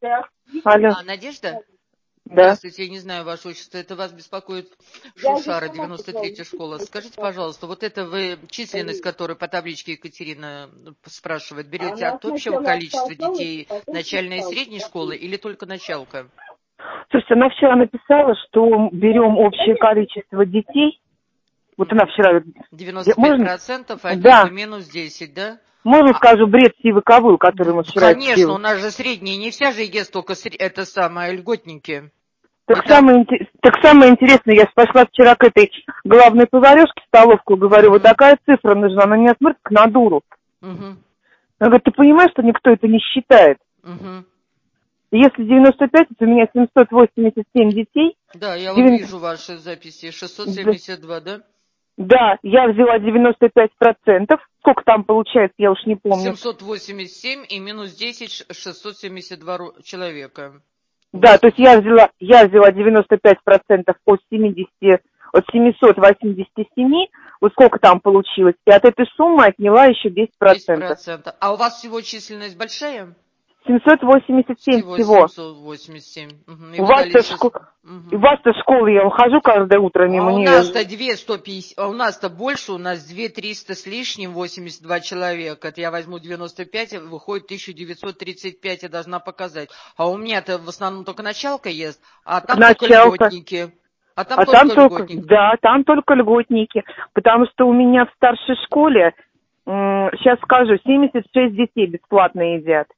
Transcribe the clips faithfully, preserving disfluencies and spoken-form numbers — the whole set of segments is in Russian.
Алло. А, Надежда? Да. Здравствуйте, я не знаю ваше отчество. Это вас беспокоит Шушара, девяносто третья школа. Скажите, пожалуйста, вот это вы, численность, которую по табличке Екатерина спрашивает, берете от общего количества детей начальной и средней школы или только началка? Слушайте, она вчера написала, что берем общее количество детей. Вот она вчера... девяносто пять процентов, а да. минус десять, да? Можно а... скажу бред Сивы Кобыл, который мы вчера Конечно, сделали? у нас же средние, не вся же ест только сред... это самое, льготники. Так, Это... самое, так самое интересное, я пошла вчера к этой главной поварешке в столовку, говорю, uh-huh. вот такая цифра нужна, она меня смотрит как на дуру. Uh-huh. Она говорит, ты понимаешь, что никто это не считает? Uh-huh. Если девяносто пять, это у меня семьсот восемьдесят семь детей. Да, я девяносто... вот вижу ваши записи, шестьсот семьдесят два, да? Да, я взяла девяносто пять процентов. Сколько там получается, я уж не помню. семьсот восемьдесят семь и минус десять, шестьсот семьдесят два человека. Да, вас... то есть я взяла, я взяла девяносто пять процентов от семидесяти, от семисот восьмидесяти семи, вот сколько там получилось, и от этой суммы отняла еще десять процентов. десять процентов. А у вас всего численность большая? семьсот восемьдесят семь всего. всего. семьсот восемьдесят семь. Угу. У вас-то шесть... школ... угу. вас-то в школу я ухожу каждое утро мимо а у нее. нас-то две сто пятьдесят, а у нас-то больше, у нас две триста с лишним, восемьдесят два человека. Это я возьму девяносто пять, выходит тысяча девятьсот тридцать пять, я должна показать. А у меня-то в основном только началка ест, а там началка. Только льготники. А там, а только, там только льготники. Да, там только льготники. Потому что у меня в старшей школе, м- сейчас скажу, семьдесят шесть детей бесплатно едят.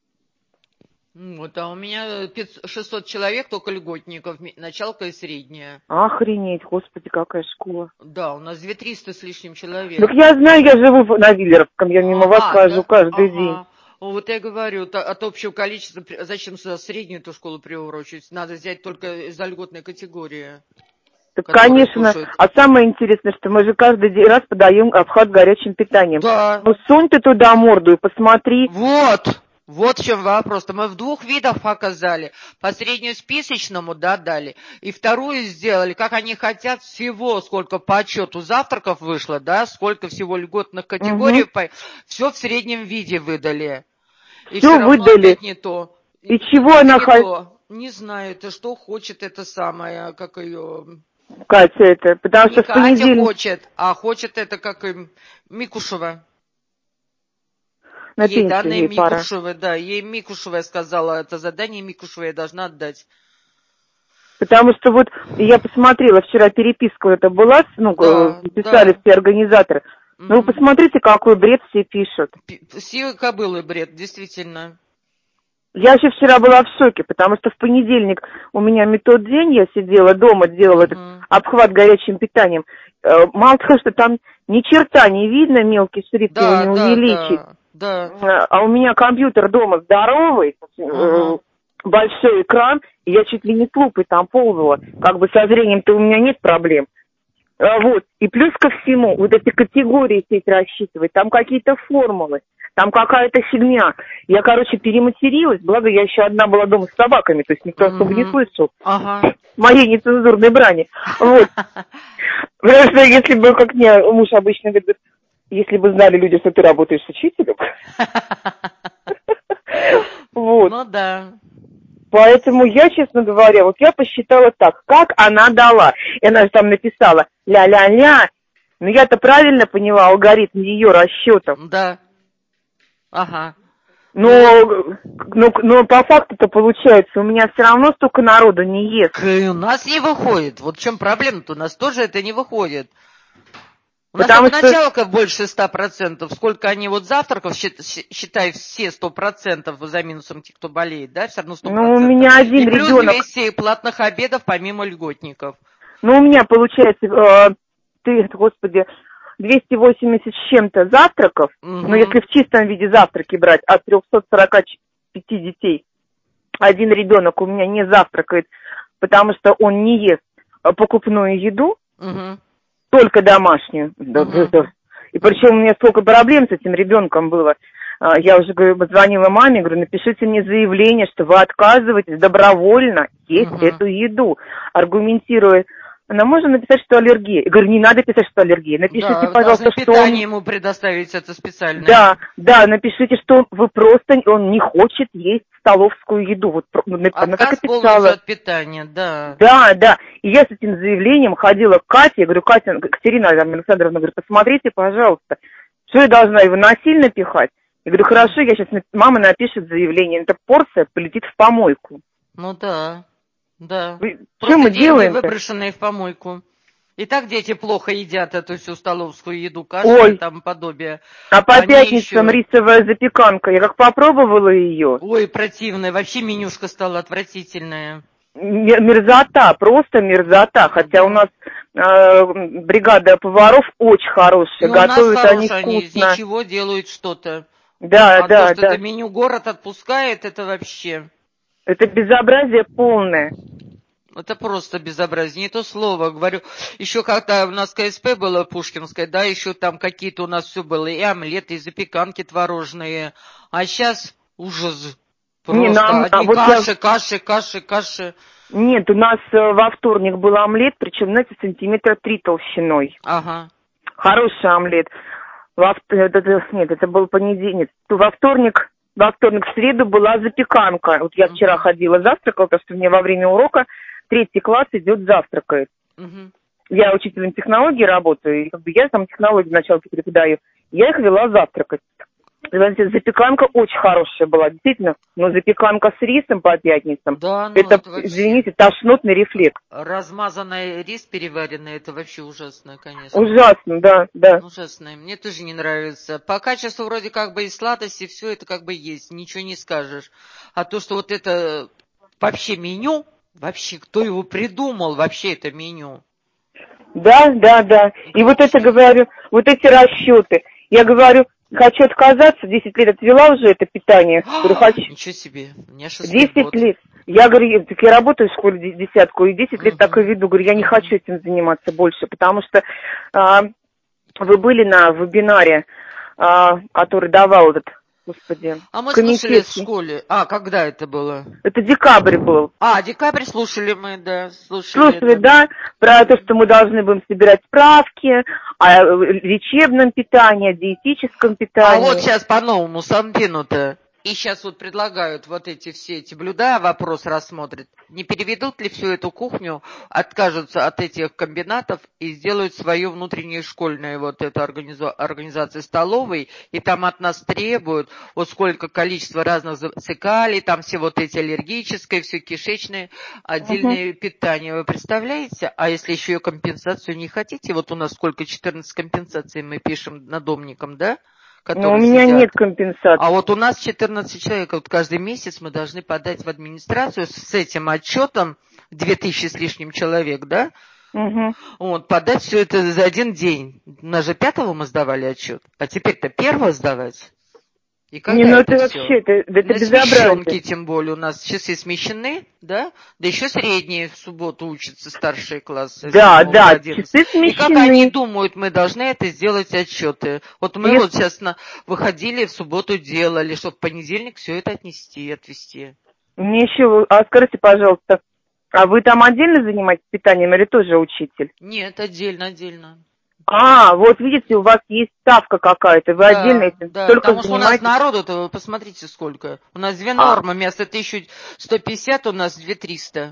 Вот, а у меня шестьсот человек, только льготников, началка и средняя. Охренеть, господи, какая школа. Да, у нас две триста с лишним человек. Так я знаю, я живу на Виллеровском, я мимо а, вас хожу да? каждый ага. день. Вот я говорю, от общего количества, зачем сюда среднюю эту школу приурочить? Надо взять только из-за льготной категории. Так, конечно. Кушают. А самое интересное, что мы же каждый раз подаем обхват горячим питанием. Да. Ну, сунь ты туда морду и посмотри. Вот. Вот в чем вопрос. Мы в двух видах показали. По среднесписочному, да, дали. И вторую сделали, как они хотят, всего, сколько по отчету завтраков вышло, да, сколько всего льготных категорий, угу. по... все в среднем виде выдали. И все, все выдали. Не то. И, и чего она хотела? Не, не знаю, это что хочет это самое, как ее... Катя это, потому не что в Катя понедельник... хочет, а хочет это как им Микушева. На ей данные Микушевой, да, ей Микушева сказала, это задание Микушевой я должна отдать. Потому что вот я посмотрела, вчера переписка это была, ну, да, писали да. все организаторы. Mm-hmm. Ну, вы посмотрите, какой бред все пишут. Сивы кобылы бред, действительно. Я еще вчера была в шоке, потому что в понедельник у меня не тот день, я сидела дома, делала mm-hmm. этот обхват горячим питанием. Мало того, что там ни черта не видно, мелкий шрифт да, его не да, увеличить. Да, да. А у меня компьютер дома здоровый, uh-huh. большой экран, и я чуть ли не с лупой там ползала. Как бы со зрением-то у меня нет проблем. А, вот. И плюс ко всему, вот эти категории сеть рассчитывать, там какие-то формулы, там какая-то фигня. Я, короче, перематерилась, благо я еще одна была дома с собаками, то есть никто uh-huh. особо не слышал uh-huh. моей нецензурной брани. Вот. Потому что если бы, как мне муж обычно говорит, если бы знали люди, что ты работаешь с учителем. Вот. Ну да. Поэтому я, честно говоря, вот я посчитала так, как она дала. И она же там написала ля-ля-ля. Но я-то правильно поняла алгоритм ее расчетов. Да. Ага. Но, но, но по факту-то получается, у меня все равно столько народу не ест. И у нас не выходит. Вот в чем проблема-то? У нас тоже это не выходит. У Потому нас что... началка больше ста процентов. Сколько они вот завтраков, считай, все сто процентов за минусом тех, кто болеет, да, все равно сто процентов. Ну, у меня один и плюс ребенок... двести платных обедов помимо льготников. Ну, у меня получается, э, ты, господи, двести восемьдесят с чем-то завтраков, угу. но если в чистом виде завтраки брать, от трехсот сорока пяти детей, один ребенок у меня не завтракает, потому что он не ест покупную еду, угу. только домашнюю. Uh-huh. И причем у меня столько проблем с этим ребенком было. Я уже говорю, звонила маме, говорю, напишите мне заявление, что вы отказываетесь добровольно есть uh-huh. эту еду, аргументируя нам можно написать, что аллергия. Я говорю, не надо писать, что аллергия. Напишите, Да, пожалуйста, что питание он... ему предоставить это специально. Да, да, напишите, что вы просто, он не хочет есть столовскую еду. Вот она так Отказ и полностью писала. от питания, да. Да, да. И я с этим заявлением ходила к Кате, я говорю, Катя, Катерина Александровна, говорит, посмотрите, пожалуйста, что я должна его насильно пихать? Я говорю, хорошо, я сейчас, мама напишет заявление, эта порция полетит в помойку. Ну да, да. Вы, Просто мы деньги, делаем выброшенные в помойку. И так дети плохо едят эту всю столовскую еду, каши Ой. и там подобие. А по Они пятницам еще... рисовая запеканка, я как попробовала ее. Ой, противная, вообще менюшка стала отвратительная. Мерзота, просто мерзота. Хотя да. у нас э, бригада поваров очень хорошая, и готовят они хорошие, они из вкусно. ничего делают что-то. Да, а да, то, что да. это меню город отпускает, это вообще... Это безобразие полное. Это просто безобразие, не то слово. Говорю, еще когда у нас КСП было Пушкинское, да, еще там какие-то у нас все было, и омлеты, и запеканки творожные. А сейчас ужас. Просто Не, нам, одни а вот каши, я... каши, каши, каши. Нет, у нас э, во вторник был омлет, причем, знаете, сантиметра три толщиной. Ага. Хороший омлет. Во, это, нет, это был понедельник. Во вторник, во вторник, в среду была запеканка. Вот я вчера uh-huh. ходила завтракала, потому что мне во время урока третий класс идет завтракает. Uh-huh. Я учителем технологии работаю, и как бы я там технологии сначала преподаю. Я их вела завтракать. Знаете, запеканка очень хорошая была, действительно, но запеканка с рисом по пятницам, да, ну, это, это вообще... извините, тошнотный рефлекс. Размазанный рис переваренный, это вообще ужасно, конечно. Ужасно, да, да. Ужасно, мне тоже не нравится. По качеству вроде как бы и сладости, все это как бы есть, ничего не скажешь. А то, что вот это вообще меню, вообще кто его придумал, вообще это меню? Да, да, да. И вот это, говорю, вот эти расчеты. Я говорю, хочу отказаться, десять лет отвела уже это питание. Говорю, хочу... Ничего себе, у меня шестой десять год. лет. Я говорю, так я работаю в школе десятку, и десять лет uh-huh. так и веду. Говорю, я не uh-huh. хочу этим заниматься больше, потому что а, вы были на вебинаре, а, который давал этот, господи, А мы комитет. слушали в школе. А, когда это было? Это декабрь был. А, декабрь слушали мы, да, слушали. Слушали, да, про то, что мы должны будем собирать справки о лечебном питании, о диетическом питании. А вот сейчас по-новому Санпину-то. И сейчас вот предлагают вот эти все эти блюда, вопрос рассмотрят. Не переведут ли всю эту кухню, откажутся от этих комбинатов и сделают свою внутреннюю школьную вот эту организа- организацию столовой, и там от нас требуют вот сколько количество разных засекалий, там все вот эти аллергическое, все кишечное, отдельное uh-huh. питание. Вы представляете? А если еще и компенсацию не хотите, вот у нас сколько, четырнадцать компенсаций мы пишем надомникам, да? Но у меня сидят. Нет компенсации. А вот у нас четырнадцать человек, вот каждый месяц мы должны подать в администрацию с этим отчетом, две тысячи с лишним человек, да? Угу. Вот, подать все это за один день. У нас же пятого мы сдавали отчет, а теперь-то первого сдавать. И когда не, ну это, это все? вообще, это, это На безобразие. смещенке, тем более, у нас часы смещены, да? Да еще средние в субботу учатся старшие классы. Да, да, часы смещены. И как они думают, мы должны это сделать отчеты. Вот мы Нет. вот сейчас на... выходили, в субботу делали, чтобы в понедельник все это отнести, отвезти. Мне еще, а скажите, пожалуйста, а вы там отдельно занимаетесь питанием или тоже учитель? Нет, отдельно, отдельно. А, вот видите, у вас есть ставка какая-то, вы да, отдельно этим да, только потому занимаетесь. что у нас народу-то, вы посмотрите сколько. У нас две нормы, а. вместо тысяча сто пятьдесят у нас две тысячи триста.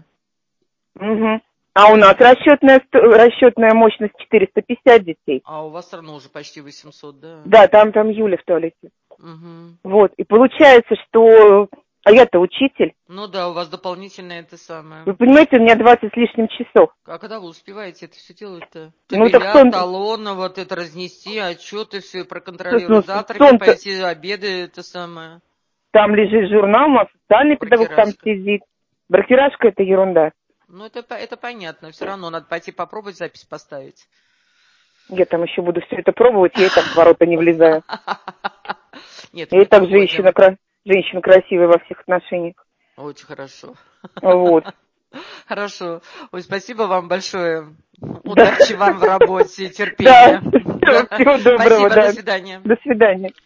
Угу. А у нас расчетная, расчетная мощность четыреста пятьдесят детей. А у вас все равно уже почти восемьсот, да? Да, там, там Юля в туалете. Угу. Вот, и получается, что... А я-то учитель. Ну да, у вас дополнительное это самое. Вы понимаете, у меня двадцать с лишним часов. А когда вы успеваете это все делать-то? Ну, Табеля, так сон... талоны, вот это разнести, отчеты, все проконтролировать, ну, завтраки, сон... пойти, обеды, это самое. Там лежит журнал, у нас социальный педагог там сидит. Бракерашка — это ерунда. Ну, это, это понятно, все равно надо пойти попробовать запись поставить. Я там еще буду все это пробовать, я и так в ворота не влезаю. Нет, я и так женщина, женщина красивая во всех отношениях. Очень хорошо. Вот. Хорошо. Ой, спасибо вам большое. Удачи вам в работе, терпения. Да, всего доброго. Спасибо, до свидания. До свидания.